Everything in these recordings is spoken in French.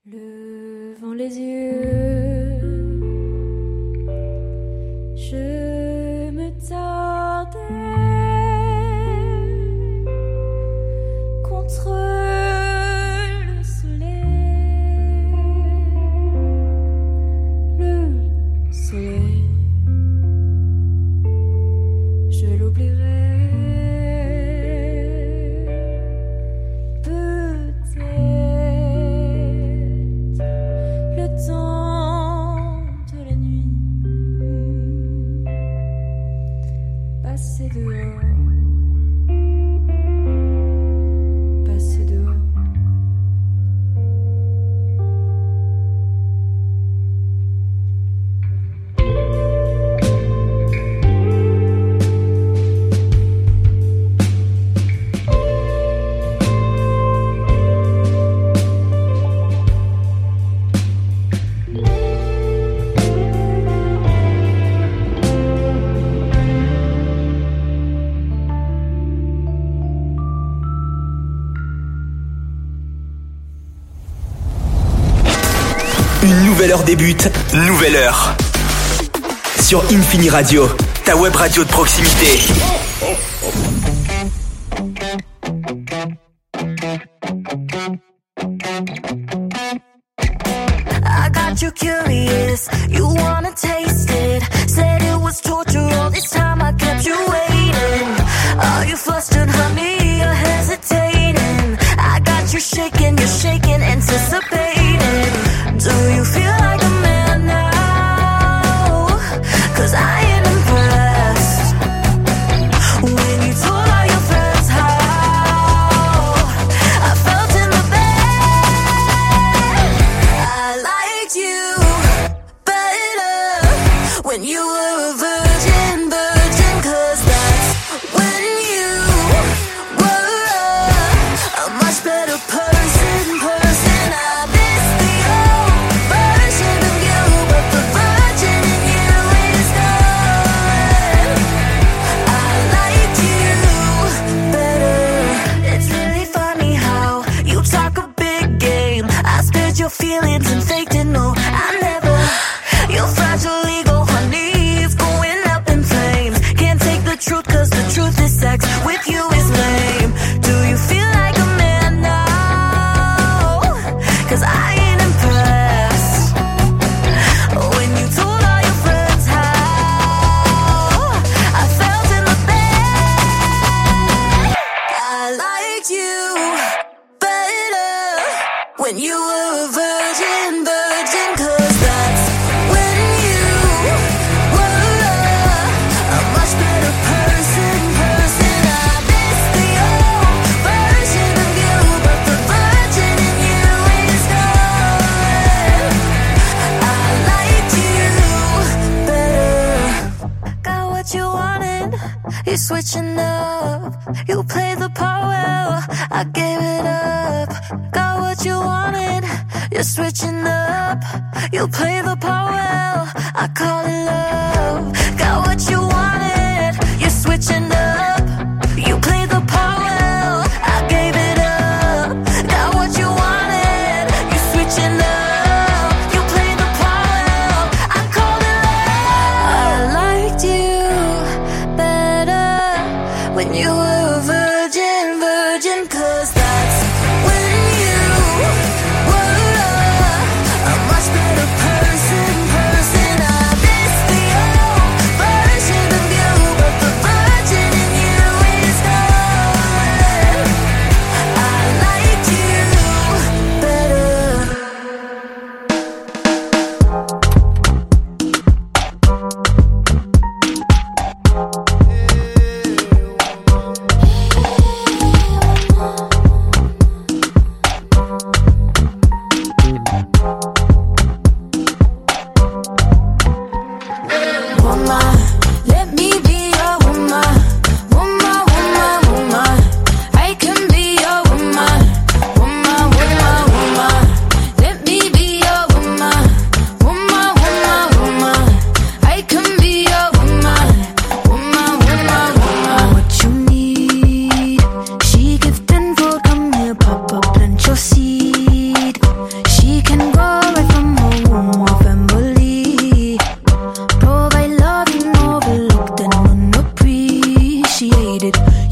Levant les yeux, je me tordais contre le soleil, je l'oublierai. Passer dehors. Une nouvelle heure débute, nouvelle heure. Sur Infini Radio, ta web radio de proximité. I got you curious, you wanna taste it. Said it was torture all this time, I kept you waiting. Are you flustered, honey, you're hesitating? I got you shaking, you're shaking, anticipating. Do you feel like a man now? 'Cause I ain't impressed. When you told all your friends how I felt in the bed. I liked you better when you were a virgin, virgin. 'Cause that's when you were a much better person, person. I miss the old version of you, but the virgin in you is gone. I liked you better. It's really funny how you talk a big game. I spared your feelings and faked it, no, I never. Your fragile ego, honey, is going up in flames. Can't take the truth 'cause the truth is sex with you is lame. Do you feel like a man now? 'Cause I ain't impressed. When you told all your friends how I felt in the bed. I liked you better when you were a virgin, virgin. 'Cause that's when you were a much better person, person. I miss the old version of you, but the virgin in you is gone. I liked you better. Got what you wanted, you're switching up. You play the part well, I gave it up. Got what you wanted, you're switching up. You play the part well, I call it love. Got what you wanted, you're switching up. You play the part well, I gave it up. Got what you wanted, you're switching up. You play the part well, I call it love. I liked you better when you were a virgin, virgin. 'Cause that's when you were a much better person, person. I miss the old version of you, but the virgin in you is gone. I liked you better.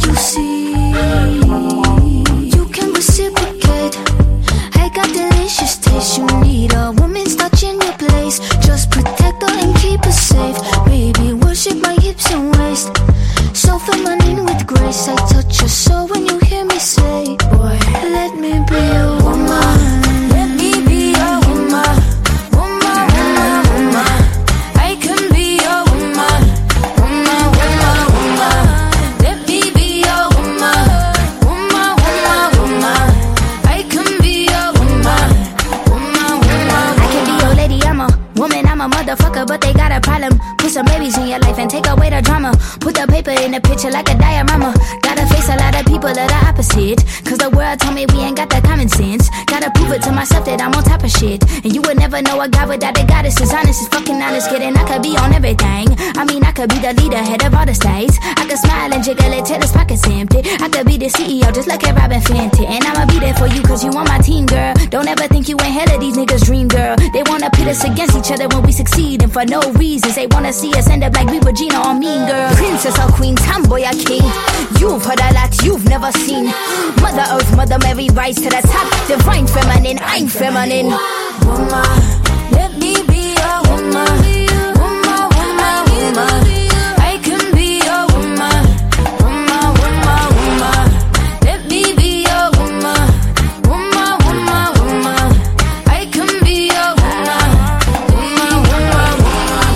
you see. You can reciprocate. I got delicious taste. You need a woman's touch in your place. Just protect her and keep her safe. Baby, worship my hips and waist. So feminine with grace. I touch your soul when you hear me say, boy, let me be a woman. Let me be a woman. Woman, woman, woman. I can be a woman. Woman, woman, woman. Let me be a woman. Woman, woman, woman. I can be a woman. Woman, woman. I can be your lady, I'm a woman, I'm a motherfucker, but they got a problem. Put some babies in your life and take away the drama. Put the paper in the picture like a diorama. Gotta face a lot of people that are opposite. Cause the world told me we ain't got that common sense. Gotta prove it to myself that I'm on top of shit. And you would never know a guy without a goddess. As honest as fucking honest, kidding. I could be on everything. I mean, I could be the leader, head of all the states. I could smile and jiggle it till his pockets empty. I could be the CEO just like a Robin Fenty. And I'ma be there for you cause you on my team, girl. Don't ever think you ain't hell of these niggas' dream, girl. They wanna pit us against each other when we succeed. And for no reasons, they wanna see us end up like we Regina or Mean Girl. Princess or queen, tomboy or king. You've heard a lot you've never seen. Mother Earth, Mother Mary, rise to the top. Divine feminine, I'm feminine. Woman, let me be a woman. Woman, woman, woman. I can be a woman. Woman, woman, woman. Let me be a woman. Woman, woman, woman. I can be a woman. Woman, woman, woman.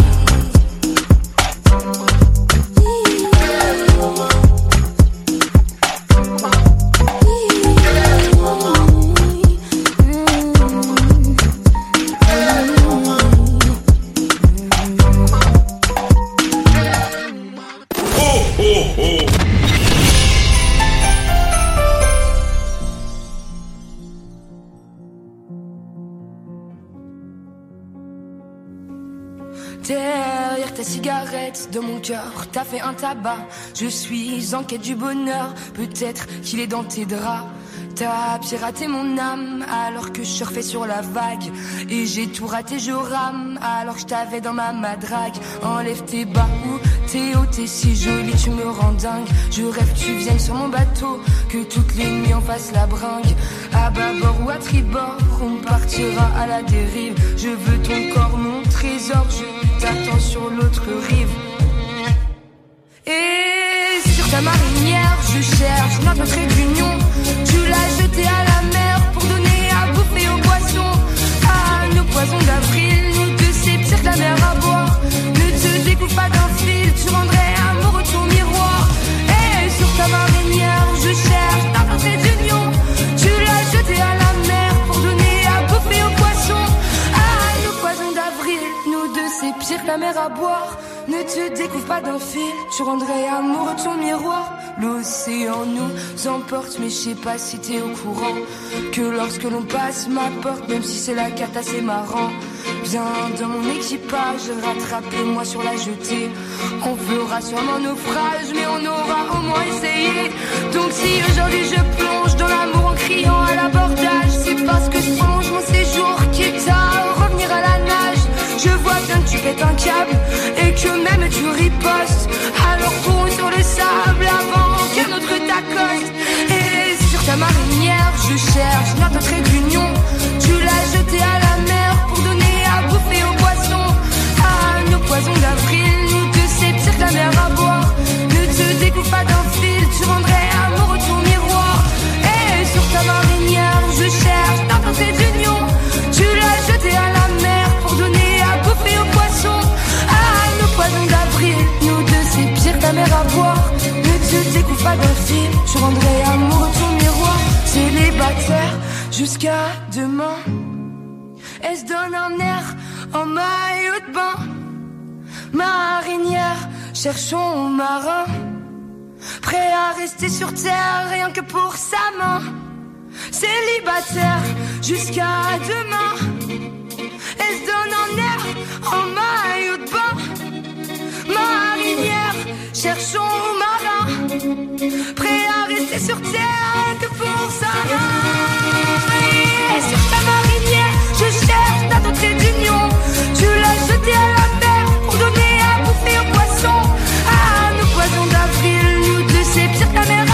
Derrière ta cigarette, de mon cœur, t'as fait un tabac. Je suis en quête du bonheur, peut-être qu'il est dans tes draps. T'as piraté mon âme alors que je surfais sur la vague. Et j'ai tout raté, je rame alors que je t'avais dans ma madrague. Enlève tes bas ou tes hauts, t'es si jolie, tu me rends dingue. Je rêve que tu viennes sur mon bateau, que toutes les nuits on fasse la bringue. À bâbord ou à tribord, on partira à la dérive. Je veux ton corps, mon trésor, je t'attends sur l'autre rive. Et sur ta marinière, je cherche notre trait d'union. Tu l'as jeté à la mer pour donner à bouffer aux poissons. À nos poisons d'avril, nous deux c'est pire que la mer à boire. Ne te découpe pas d'un fil, tu rendrais amoureux ton miroir. Et sur ta marinière, je cherche notre trait d'union. Tu l'as jeté à la mer pour donner à bouffer aux poissons. À nos poisons d'avril, nous deux c'est pire que la mer à boire. Ne te découvre pas d'un fil, tu rendrais amoureux ton miroir. L'océan nous emporte, mais je sais pas si t'es au courant que lorsque l'on passe ma porte, même si c'est la cata, c'est marrant. Viens dans mon équipage, rattrapez-moi sur la jetée. On fera sûrement naufrage, mais on aura au moins essayé. Donc si aujourd'hui je plonge dans l'amour en criant à l'abordage, c'est parce que je plonge mon séjour, quitte à revenir à la nage. Je vois bien que tu pètes un câble et que même tu ripostes. Alors cours sur le sable avant qu'un autre t'accoste. Et sur ta marinière, je cherche notre trait d'union. Tu l'as jeté à la mer pour donner à bouffer aux poissons. À nos poisons d'avril, nous deux c'est pire que la mer à boire. Ne te découpe pas d'un fil, tu rendrais amoureux ton miroir. Et sur ta marinière, je cherche notre trait d'union. Tu l'as jeté à la mer pour donner à bouffer aux poissons. À nos poisons d'avril, nous deux c'est pire que la mer à boire. Ne te découpe pas d'un fil, tu rendrais amoureux ton miroir. Célibataire jusqu'à demain, elle se donne un air en maillot de bain. Marinière, cherchons marin, prêt à rester sur terre rien que pour sa main. Célibataire jusqu'à demain, elle se donne un air en maillot de bain. Marinière, cherchons marin, prêt à rester sur terre que pour sa main. Et sur ta marinière, je cherche ta trait d'union. Tu l'as jeté à la mer pour donner à bouffer aux poissons. À nos poisons d'avril, nous deux c'est pire que la mer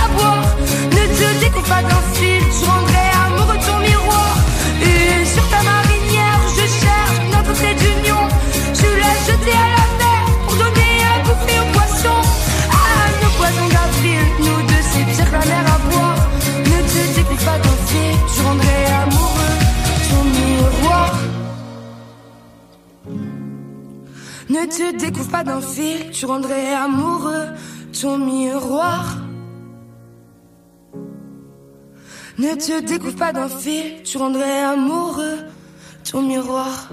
Ne te découvre pas d'un fil, tu rendrais amoureux ton miroir. Ne te découvre pas d'un fil, tu rendrais amoureux ton miroir.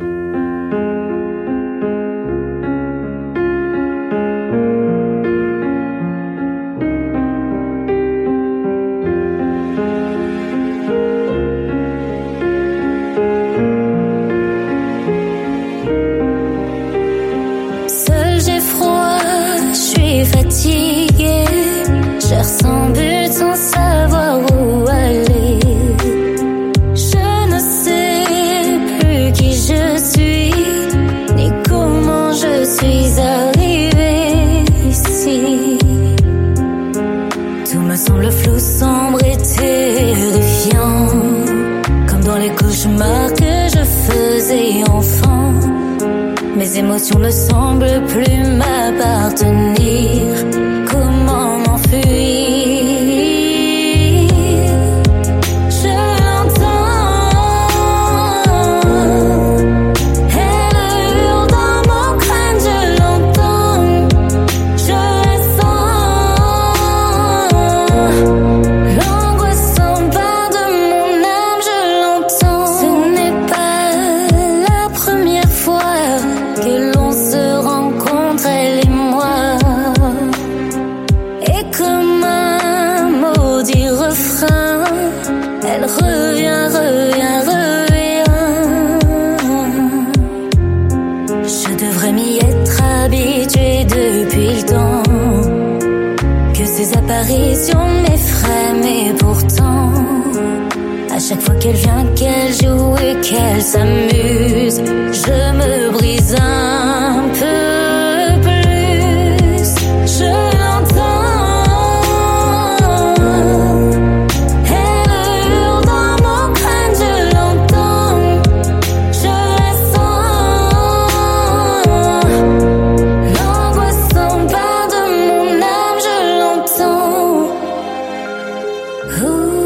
Seul j'ai froid, je suis fatiguée, cherche sans but, sans savoir où aller. Je ne sais plus qui je suis, ni comment je suis arrivée ici. Tout me semble flou, sombre et terrifiant, comme dans les cauchemars que je faisais enfant. Mes émotions ne semblent plus m'appartenir. Comment m'enfuir? Je l'entends, elle hurle dans mon crâne, je l'entends, je la sens. L'angoisse s'empare de mon âme, je l'entends. Ce n'est pas la première fois que l'on se rencontre, elle et moi. Et comme un maudit refrain, elle revient, revient, revient. Je devrais m'y être habituée depuis le temps que ces apparitions m'effraient, mais pourtant à chaque fois qu'elle vient, qu'elle joue et qu'elle s'amuse, je me brise un peu plus. Je l'entends, elle hurle dans mon crâne, je l'entends, je la sens. L'angoisse s'empare de mon âme, je l'entends. Ouh.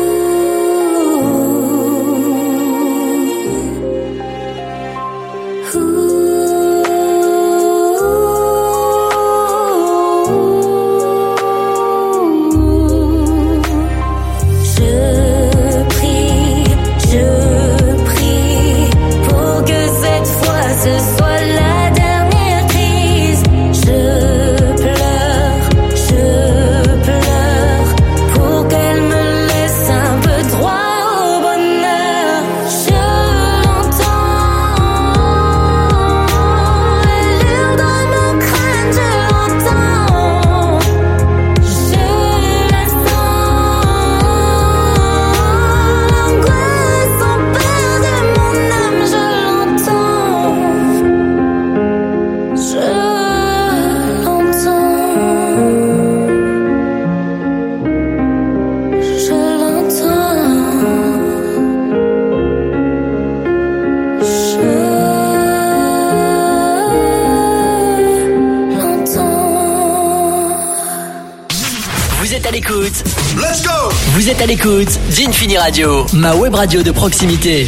Let's go! Vous êtes à l'écoute d'Infini Radio, ma web radio de proximité.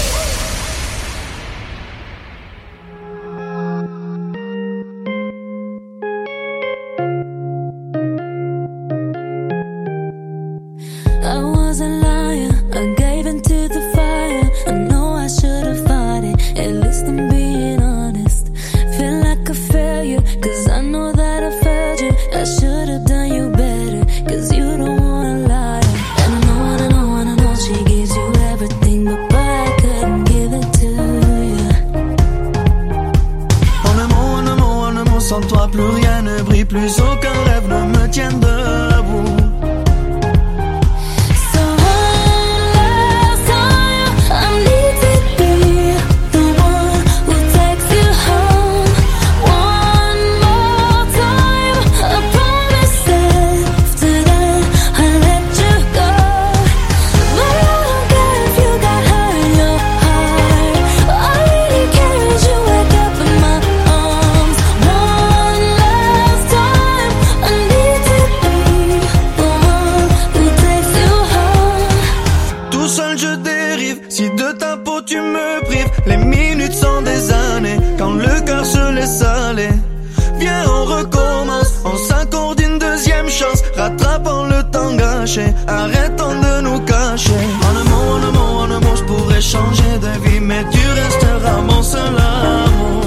I was a liar, I gave into the fire. I know I should have fought it, at least I'm being honest. Feel like a failure, cause I know that I failed you. I should have done you better, cause you don't wanna lie. And I know she gives you everything, but boy, I could marcher. Arrêtons de nous cacher. En un mot, je pourrais changer de vie, mais tu resteras mon seul amour.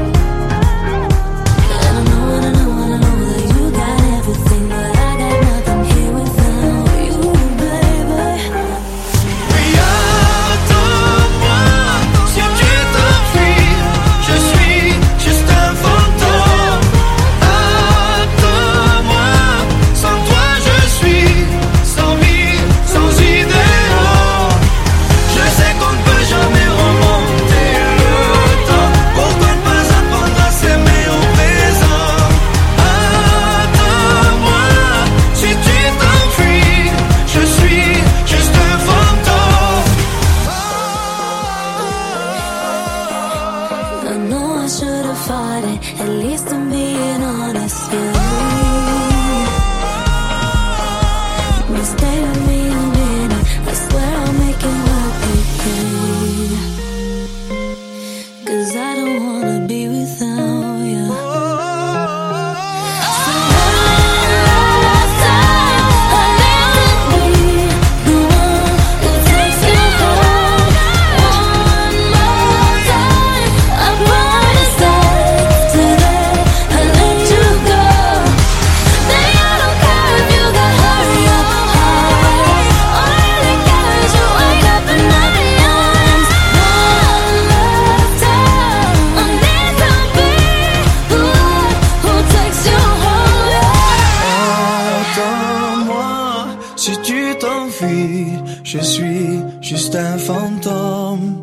Je suis juste un fantôme.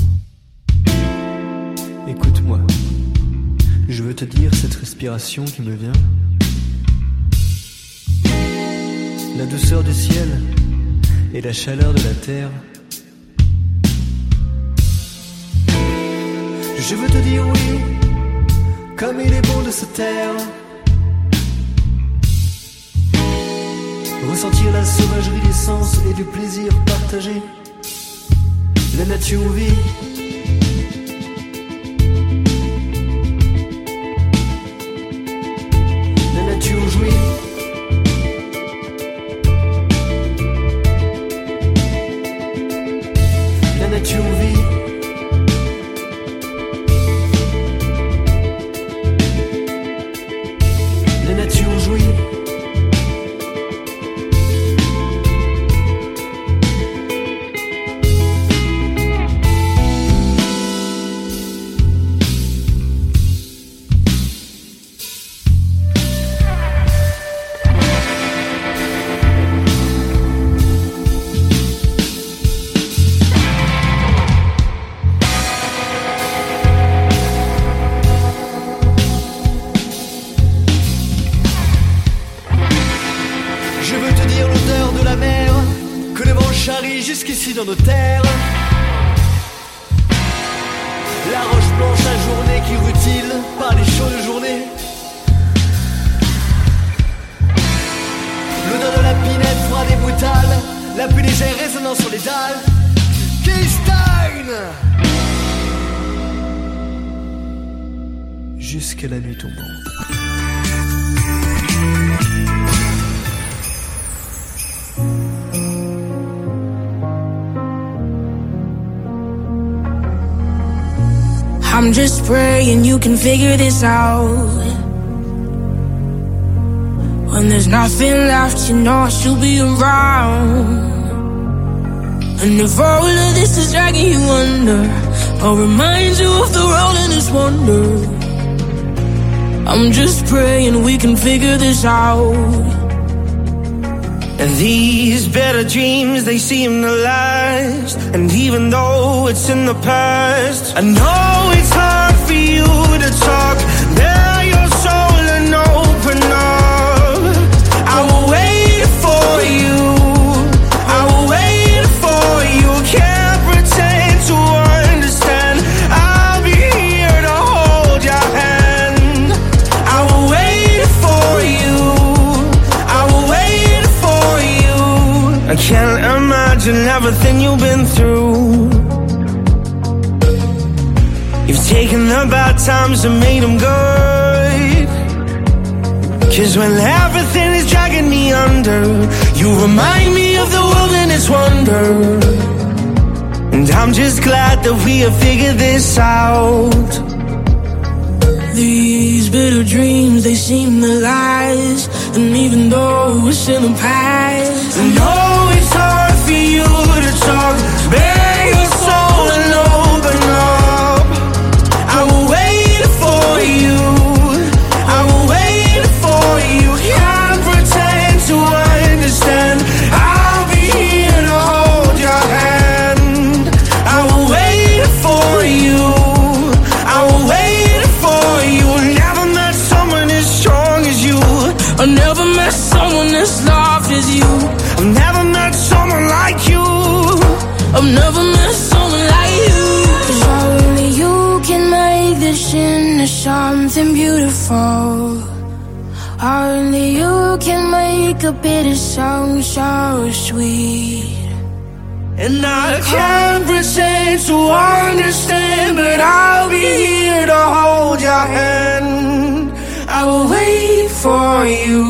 Écoute-moi, je veux te dire cette respiration qui me vient. La douceur du ciel et la chaleur de la terre. Je veux te dire oui, comme il est bon de se taire. Ressentir la sauvagerie des sens et du plaisir partagé. La nature vit. La nature jouit. La nature vit. La nature jouit. Jusqu'ici dans nos terres, la roche blanche ajournée qui rutile par les chaudes journées, l'odeur de la pinette froide et brutale, la pluie légère résonnant sur les dalles. Keystone, jusqu'à la nuit tombante. I'm just praying you can figure this out. When there's nothing left, you know I should be around. And if all of this is dragging you under, I'll remind you of the world and its wonder. I'm just praying we can figure this out. And these better dreams, they seem to last. And even though it's in the past, I know it's hard for you to talk. Bare your soul and open up. I will wait for you. I will wait for you. Can't pretend to understand. I'll be here to hold your hand. I will wait for you. I will wait for you. I can't imagine everything you've been through. You've taken the bad times and made them good. 'Cause when everything is dragging me under, you remind me of the world and its wonder. And I'm just glad that we have figured this out. These bitter dreams, they seem the lies. And even though it's in the past, I know it's hard for you to talk, bare your soul and open up. I will wait for you, I will wait for you. Can't pretend to understand, I'll be here to hold your hand. I will wait for you, I will wait for you. Never met someone as strong as you. I never met someone as soft as you. I've never met someone like you. I've never met someone like you. 'Cause only you can make this into something beautiful. Only you can make a bitter song so sweet. And I can't pretend to understand, but I'll be here to hold your hand. I will wait for you.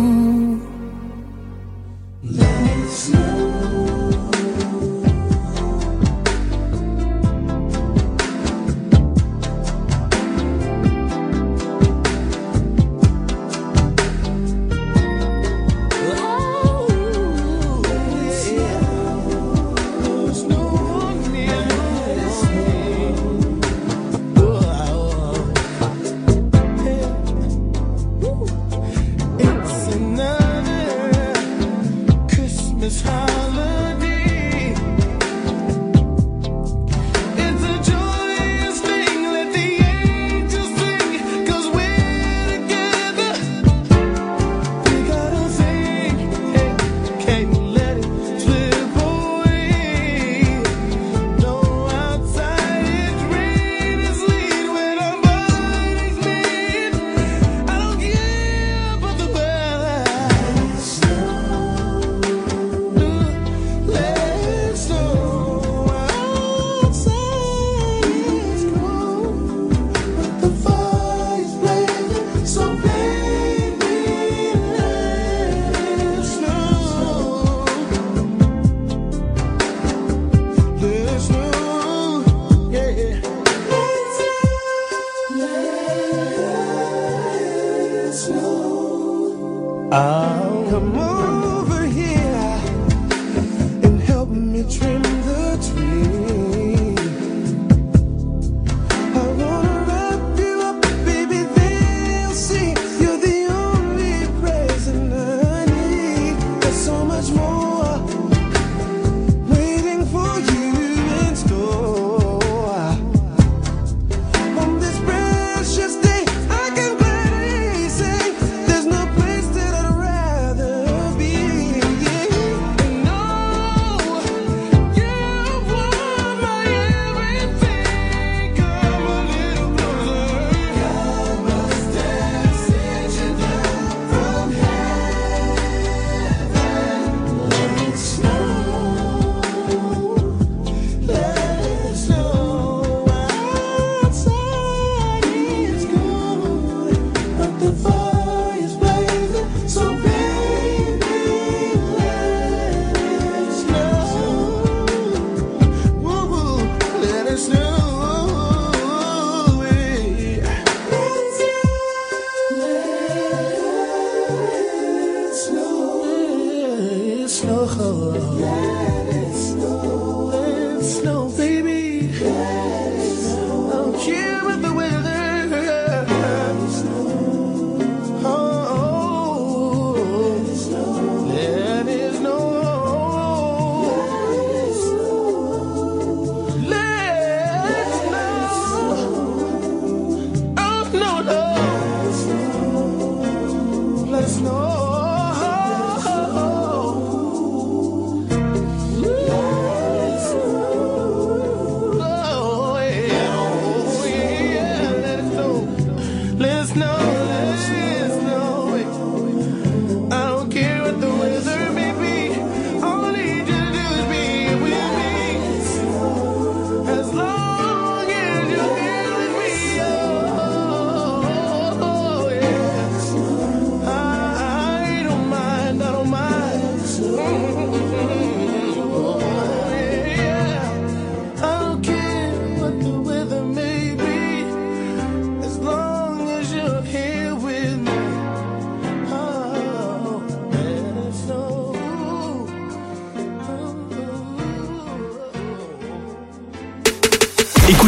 Come over here and help me trim the tree. I wanna wrap you up, baby, they'll see you're the only present I need. There's so much more waiting for you in store. On this precious day, I can gladly say there's no place that I'd rather be. And no, you are my everything. Come a little closer. God must have sent you down from heaven. Let it snow. Let it snow. Outside is cold, but the fire's blazing. So baby, let it snow. Woo-hoo, let it snow. Let it snow. Let it snow. Let it snow, baby. I don't care about the weather. Oh, let it snow. Let it snow. Oh, no, no. Let it snow.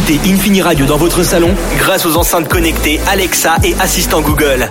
écoutez Infini Radio dans votre salon grâce aux enceintes connectées Alexa et assistant Google.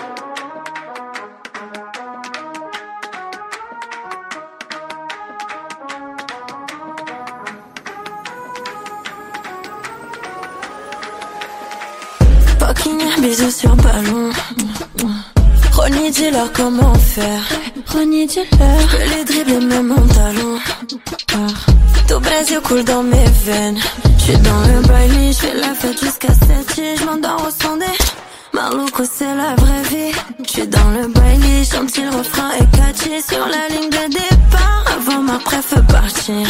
Fucking bisous sur ballon. Ronnie, dis-leur comment faire. Ronnie, dis-leur. Je peux les dribbler même en talon. Tout baise coule dans mes veines. J'suis dans le baile, j'fais la fête jusqu'à 7 et j'm'endors au son des Maluco, c'est la vraie vie. J'suis dans le baile, chante le refrain et catchy. Sur la ligne de départ, avant ma préf partir.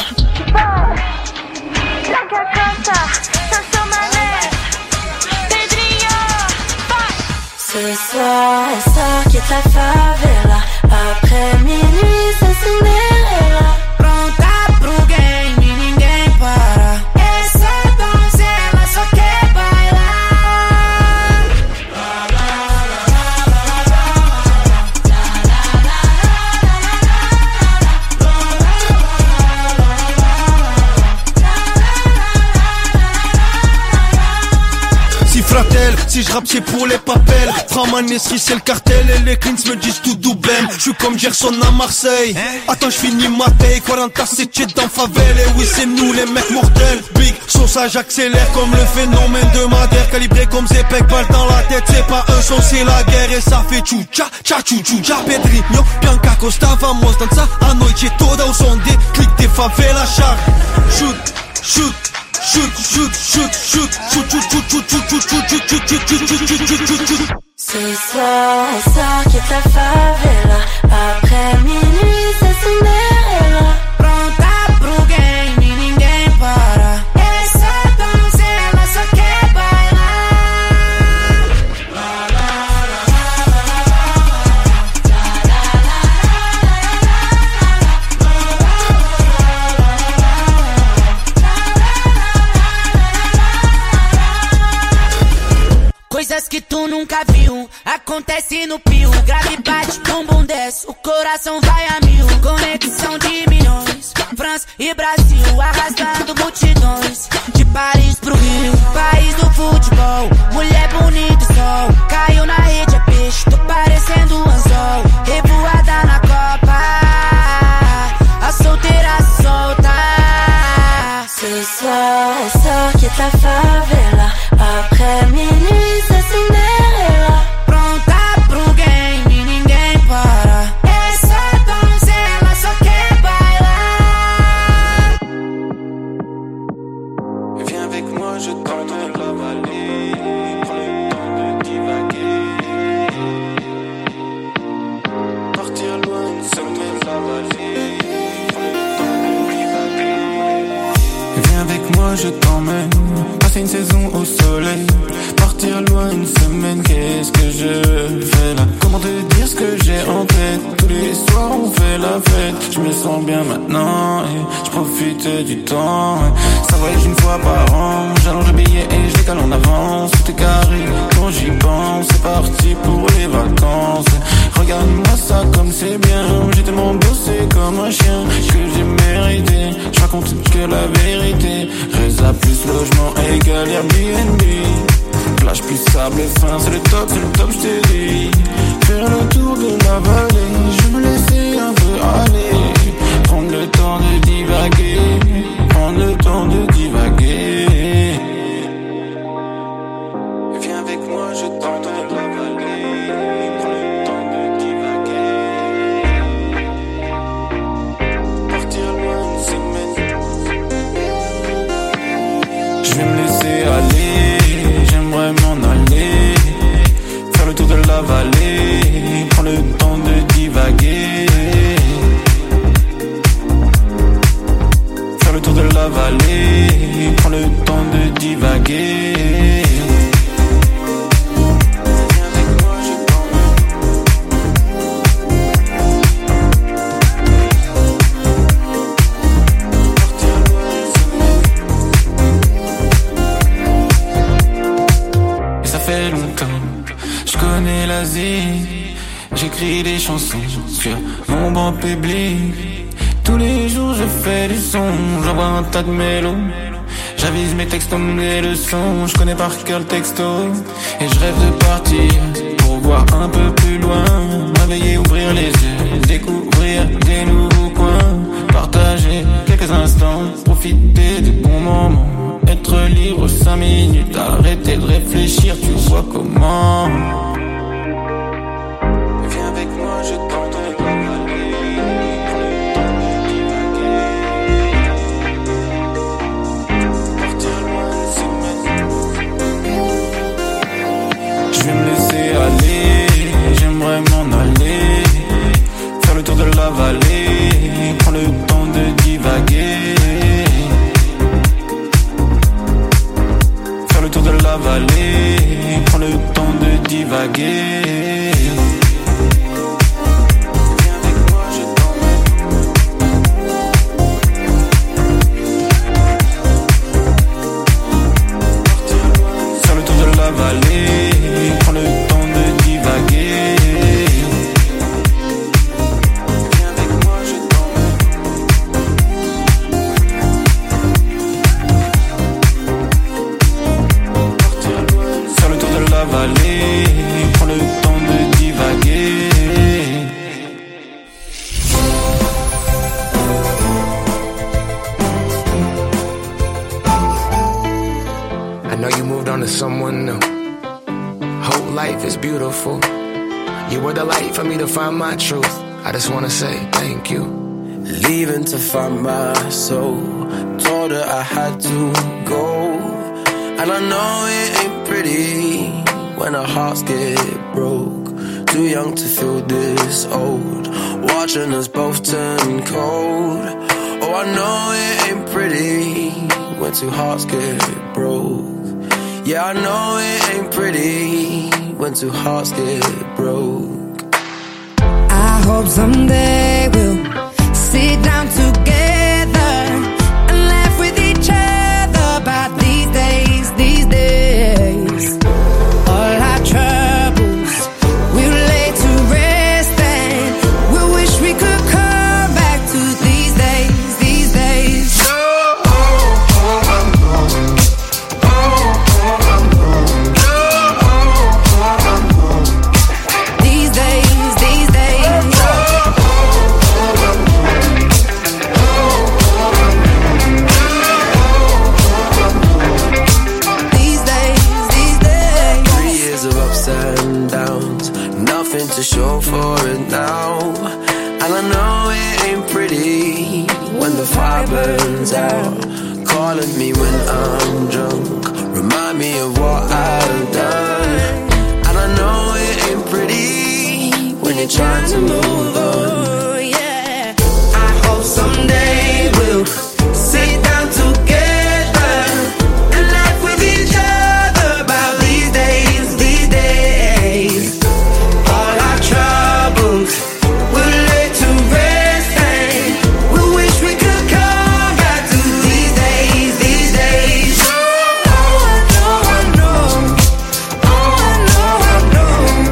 La cacata, ça sur ma mère. Pedrinho, Ce soir, elle sort, quitte la favela. Après minuit, c'est Cinderella. Pronta pro game, ninguém para. Essa donzela só quer bailar. Si fratel, si je rappe c'est pour les papels. Framanesri c'est le cartel et les cleans me disent tout doublem. Je suis comme Gerson à Marseille. Attends je finis ma taille, 47 dans favelle. Et oui c'est nous les mecs mortels. Big sauce j'accélère comme le phénomène de Madère. Calibré comme Zepec, balle dans la tête. C'est pas un son c'est la guerre et ça fait tchou-tcha, tcha-tchou-tcha. Pedrinho, Bianca Costa, vamos dançar a noite toda. O som des clics des favelas char. Shoot, shoot. Shoot, shoot, shoot, shoot, shoot, shoot, shoot, shoot, shoot, shoot, shoot, shoot, shoot, shoot, shoot, shoot, shoot, shoot. Ce soir, elle sort, quitte la favela. Après minuit, c'est Cinderella. Pronta pro game, ninguém para. Essa donzela só quer bailar. Coisas que tu nunca viu, acontece no pio. Grave bate, bumbum desce, o coração vai a mil. Conexão de milhões, França e Brasil, arrastando multidões. De Paris pro Rio, país do futebol. Mulher bonita e sol, caiu na rede, é peixe. Tô parecendo um anzol, revoada na Copa. A solteira se solta. Ce soir, elle sort, quitte la favela. Après minuit, c'est Cinderella. Pronta pro game, ninguém para. Essa donzela só quer bailar. Viens avec moi, je t'emmène la vallée. Prends le temps de divaguer. Partir loin, une semaine la vallée. Prends le temps de divaguer. Viens avec moi, je t'emmène. Passer une saison au soleil. Partir loin une semaine, qu'est-ce que je fais là? Comment te dire ce que j'ai en tête? Tous les soirs on fait la fête. Je me sens bien maintenant et je profite du temps. Ça voyage une fois par an. J'allonge le billet et je décale en avance. Tout est carré quand j'y pense. C'est parti pour les vacances. Regarde-moi ça comme c'est bien. J'ai tellement bossé comme un chien que j'ai mérité. Je raconte que la vérité. Reza plus logement égale Airbnb. Plage plus sable fin, c'est le top, je t'ai dit. Faire le tour de la vallée, je me laisser un peu aller. Prendre le temps de divaguer, prendre le temps de divaguer. Viens avec moi, je t'emmène la vallée. Prends le temps de divaguer. Partir loin une semaine. Je vais me laisser aller, j'aimerais m'en aller. Faire le tour de la vallée, prends le temps de divaguer. Faire le tour de la vallée, prends le temps de divaguer. J'écris des chansons sur mon banc public. Tous les jours je fais du son, j'envoie un tas de mélos. J'avise mes textos, mes leçons, je connais par cœur le texto. Et je rêve de partir pour voir un peu plus loin. M'éveiller, ouvrir les yeux, découvrir des nouveaux coins. Partager quelques instants, profiter des bons moments. Être libre 5 minutes, arrêter de réfléchir, tu vois comment. Viens avec moi, je t'entends je vais me laisser aller, j'aimerais m'en aller, faire le tour de la vallée, prendre le temps de divaguer, faire le tour de la vallée, prendre le temps de divaguer. Someone new. Whole life is beautiful. You were the light for me to find my truth. I just wanna say thank you. Leaving to find my soul. Told her I had to go. And I know it ain't pretty when our hearts get broke. Too young to feel this old. Watching us both turn cold. Oh, I know it ain't pretty when two hearts get broke. Yeah, I know it ain't pretty when two hearts get broke. I hope someday we'll sit down together and laugh with each other about these days, these days. All our troubles we'll lay to rest and we'll wish we could come back to these days, these days. To show for it now. And I know it ain't pretty when the fire burns out. Calling me when I'm drunk, remind me of what I've done. And I know it ain't pretty when you're trying to move on. Yeah, I hope someday we'll sit down together and laugh with each other about these days, these days. Troubles we'll lay to rest and we wish we could come back to these days, these days. Oh, I know, I know. Oh, I know, I know.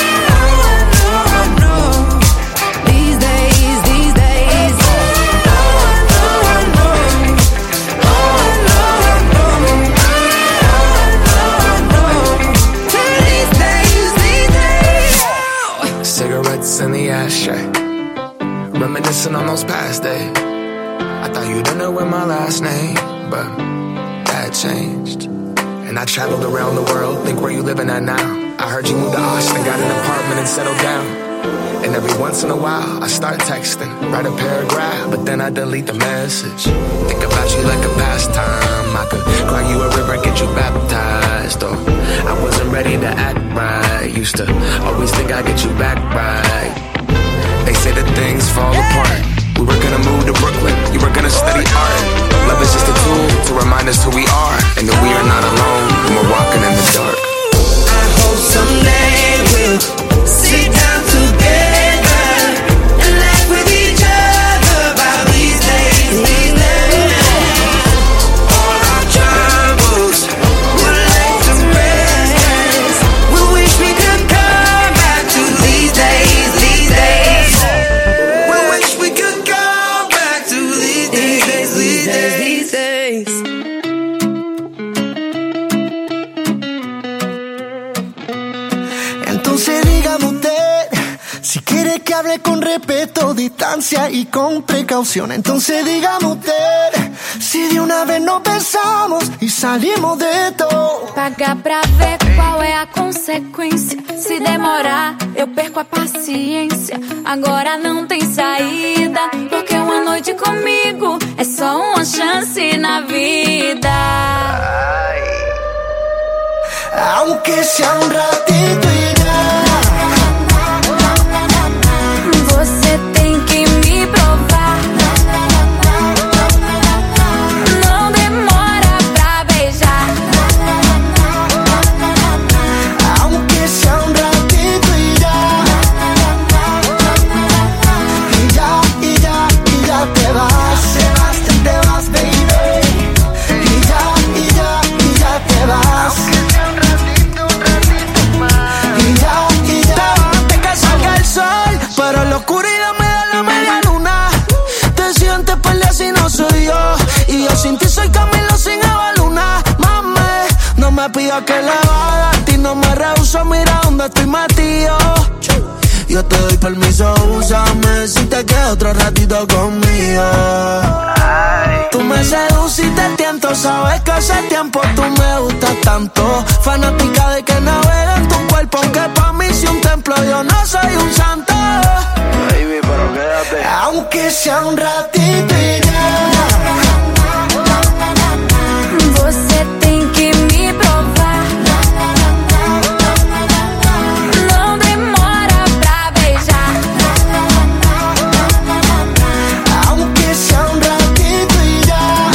Oh, I know, I know. These days, these days. Oh, I know, I know. Oh, I know, I know. Oh, I know, I know. These days, these days. Cigarettes in the ashtray, reminiscing on those past days. I thought you didn't know my last name, but that changed. And I traveled around the world, think where you living at now. I heard you moved to Austin, got an apartment and settled down. And every once in a while, I start texting, write a paragraph, but then I delete the message. Think about you like a pastime. I could cry you a river, get you baptized. Or I wasn't ready to act right. Used to always think I'd get you back right. They say that things fall apart. We were gonna move to Brooklyn, you were gonna study art. Love is just a tool to remind us who we are, and that we are not alone when we're walking in the dark. I hope someday we'll sit down together and laugh with each other about these days, these days. All our troubles we'll lay to rest. We wish we could come back to these days, these days. We wish we could come back to these days, these days, these days. distancia y con precaución. Entonces dígame usted, si de una vez nos besamos e salimos de todo. Pagar pra ver qual é a consequência. Se demorar, eu perco a paciência. Agora não tem saída, porque uma noite comigo é só uma chance na vida. Aunque sea un ratito y ya. Você tem que me provar. Não demora pra beijar. Aunque sea un ratito y ya. Y ya, y ya, y ya te vas. Te vas, baby. Y ya, y ya, y ya te vas. Y ya, y ya. Antes que salga el sol, pero la oscuridad me da la media luna. Te sientes pelea si no soy yo. Y yo sin ti soy Camilo sin Eva Luna. Mame, no me pidas que le vaya. A ti no me rehuso, mira dónde estoy metido. Yo te doy permiso, úsame si te quedas otro ratito conmigo. Tú me seduciste, tiento, sabes que hace tiempo tú me gustas tanto. Fanática de que navega en tu cuerpo, aunque pa' mí si un templo, yo no soy un santo. Baby, pero quédate. Aunque sea un ratito y ya. Você tem que me provar. Não demora pra beijar. Aunque sea un ratito y ya.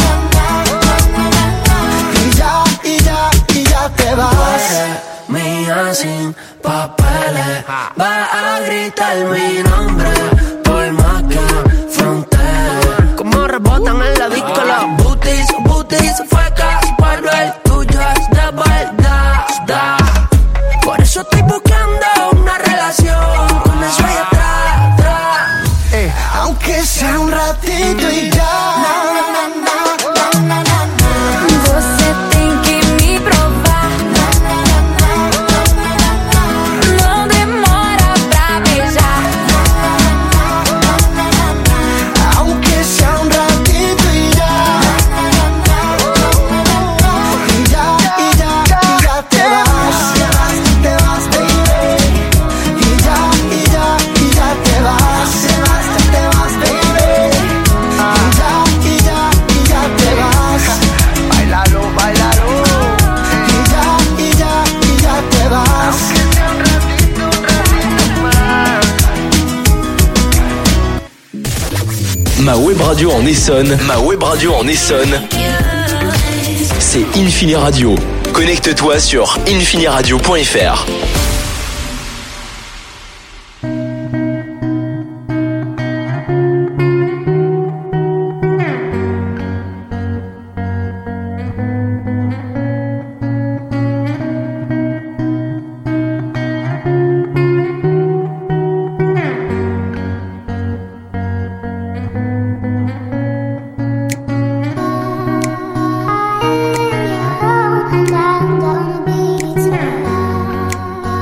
Y ya, y ya, y ya te vas. Mía sin papeles, va a gritar mi nombre por más que frontera. Como rebotan en la disco los booties, booties, fecas, pero el tuyo es de verdad. Por eso estoy buscando una relación con eso allá atrás. Aunque sea un ratito y ya. Você tem que me provar. Não demora pra beijar. Aunque sea un ratito y ya. Y ya, y ya, y ya te vas. Te vas, baby. Y ya, y ya, y ya te vas. Te vas, baby. Y ya, y ya, y ya te vas. Bailalo, bailalo. Y ya, y ya, y ya te vas. Ma web radio en Essonne. Ma web radio en Essonne. C'est Infini Radio. Connecte-toi sur infiniradio.fr. I'm gonna be tonight.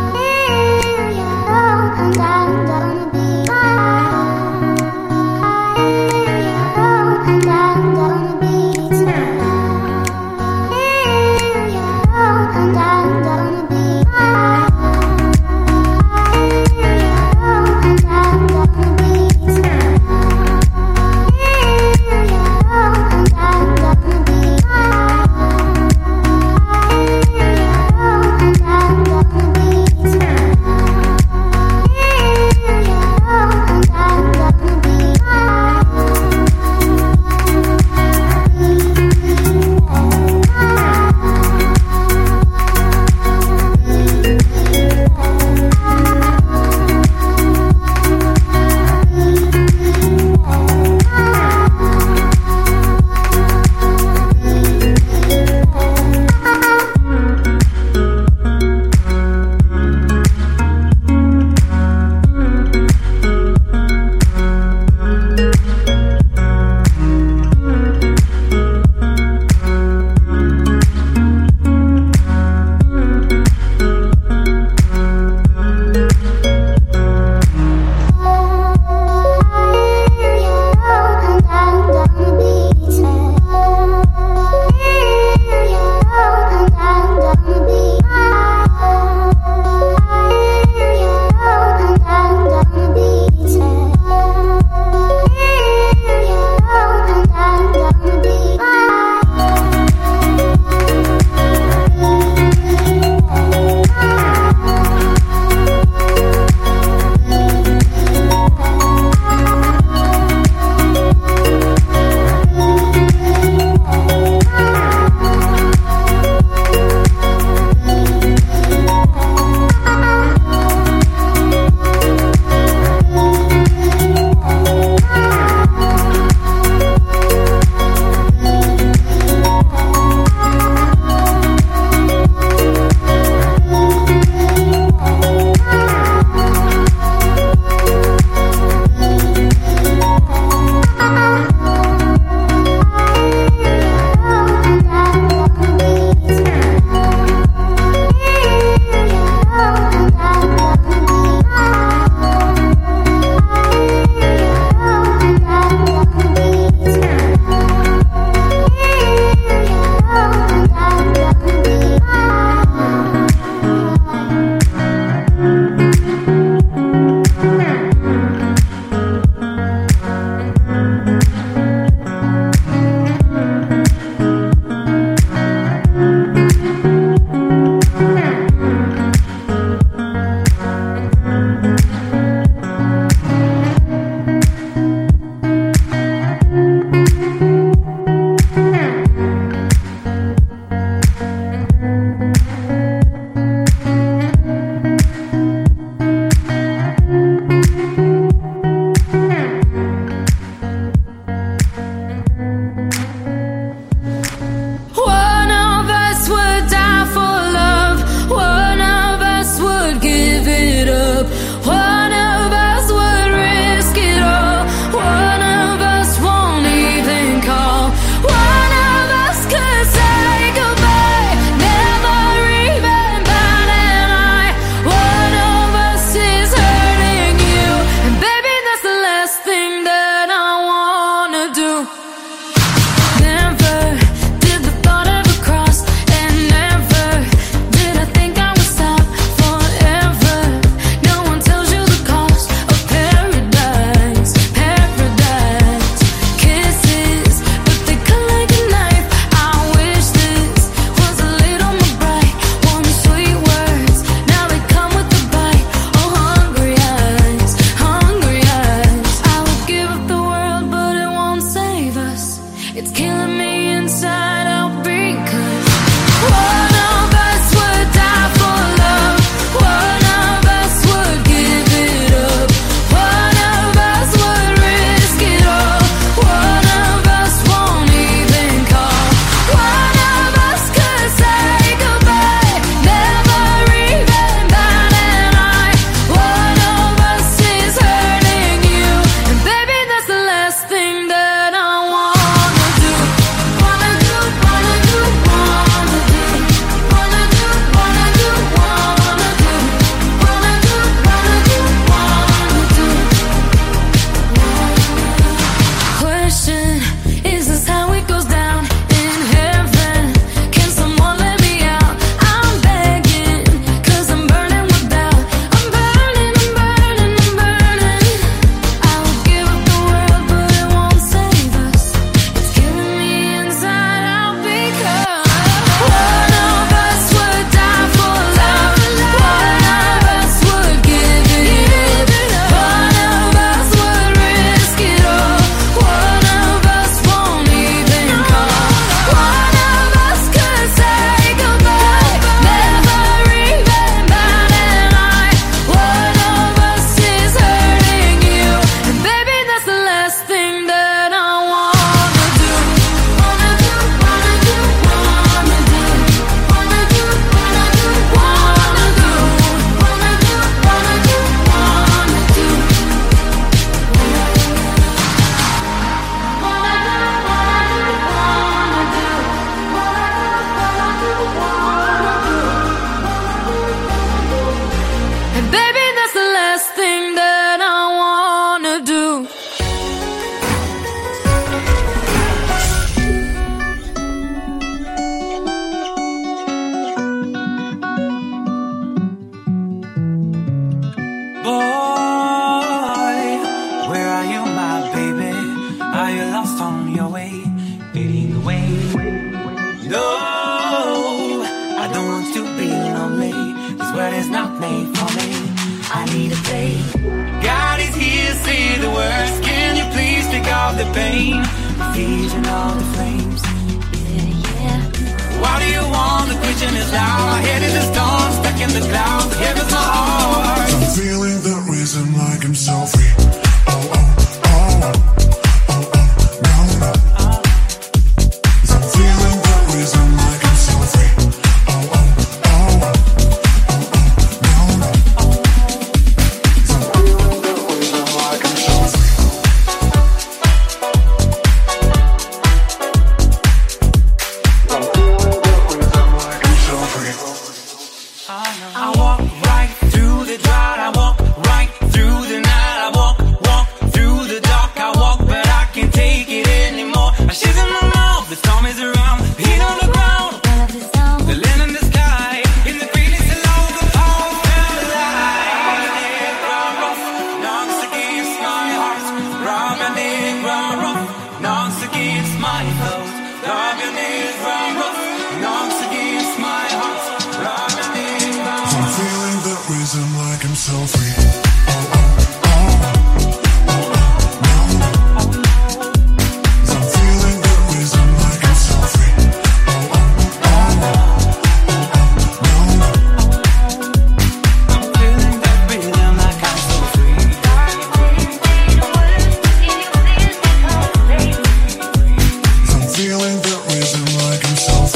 It's killing me inside out because one of us would die for love. One of us would give it up. One of us would risk it all. One of us won't even call. One of us could say goodbye, never even bat an eye. One of us is hurting you, and baby, that's the last thing that I wanna do. Wanna do, wanna do, wanna do. Wanna do, wanna do, wanna do. Wanna do, wanna do, wanna do. Question, is this how it goes down in heaven? Can someone let me out? I'm begging, 'cause I'm burning without. I'm burning, I'm burning, I'm burning. I would give up the world, but it won't save us. It's killing me inside out because one of us would die for love. One of us would give it up. One of us would risk it all. One of us won't even call. One of us could say goodbye, never even bat an eye. One of us is hurting you, and baby, that's the last thing that I wanna do. Wanna do, wanna do, wanna do. Wanna do, wanna do, wanna do. Wanna do, wanna do, wanna do. And baby, that's the last thing that I wanna do. Boy, where are you, my baby? Are you lost on your way? Fading away. No, I don't want to be lonely. This world is not made for me. I need a day. God is here, say the words. Can you please take off the pain? Feeding all the flames. Why do you want the question is loud? My head in the storm, stuck in the clouds. The heavens are hard. I'm feeling the reason like I'm so free. Oh, oh, oh, oh, oh, no, no. I'm feeling the reason like I'm so free. Oh, oh, oh, oh, no, no. I'm feeling the reason like I'm so free. I'm feeling the reason like I'm so free. I walk right through the drought. I walk right through the night. I walk through the dark. I walk, but I can't take it anymore. I shit in my mouth. The storm is around. Heat on the ground. The land in the sky. In the greatest hello, the power of the light. Knocks against my heart. Rubbing it rough. Knocks against my thoughts. Rubbing it rough. Knocks against my heart. Rubbing it rough. I'm feeling the reason like I'm so free. Oh, oh, oh, oh, oh, no, no. I'm feeling the reason like I'm so free. Oh, oh, oh, oh, no, no. I'm feeling that rhythm like I'm so free. I'm feeling the reason like I'm so free.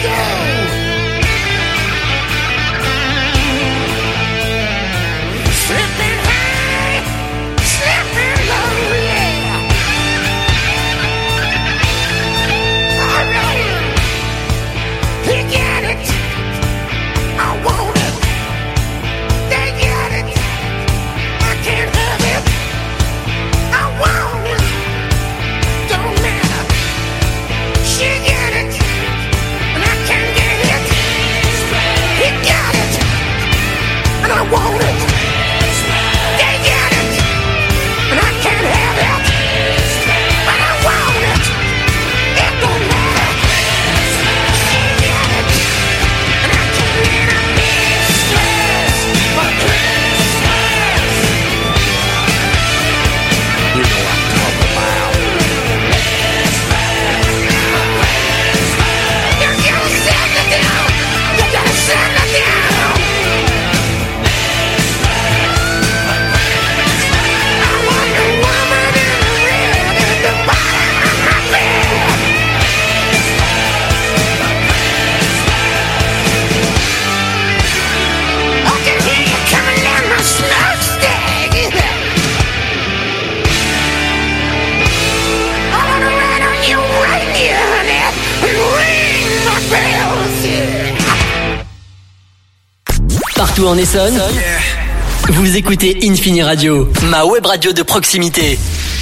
Partout en Essonne, vous écoutez Infini Radio, ma web radio de proximité.